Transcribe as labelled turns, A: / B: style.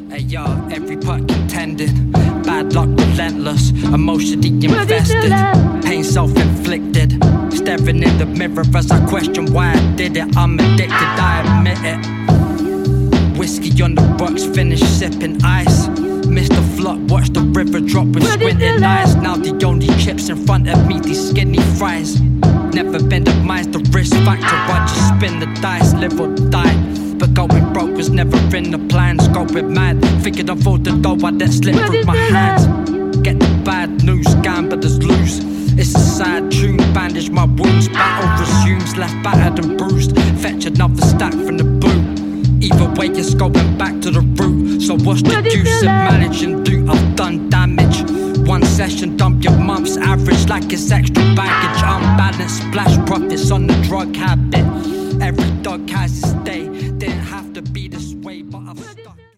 A: Hey yo, every putt contended, bad luck relentless, emotionally invested, pain self-inflicted, staring in the mirror as I question why I did it. I'm addicted, I admit it. Whiskey on the rocks, finish sipping ice. Missed the flood, watch the river drop with squinting eyes. Now the only chips in front of me, these skinny fries. Never been demised, the risk factor, I just spin the dice, live or die. But going broke was never in the plans. Going mad, figured I'd fold the dough, I let slip through my hands. Get the bad news, gamblers lose. It's a sad tune, bandage my wounds. Battle resumes, left battered and bruised. Fetch another stack from the boot. Either way it's going back to the root. So what's the use of managing do? I've done damage. One session, dump your month's average like it's extra baggage. Unbalanced, splash profits on the drug habit. Every dog has its day. Didn't have to be this way, but I've stuck.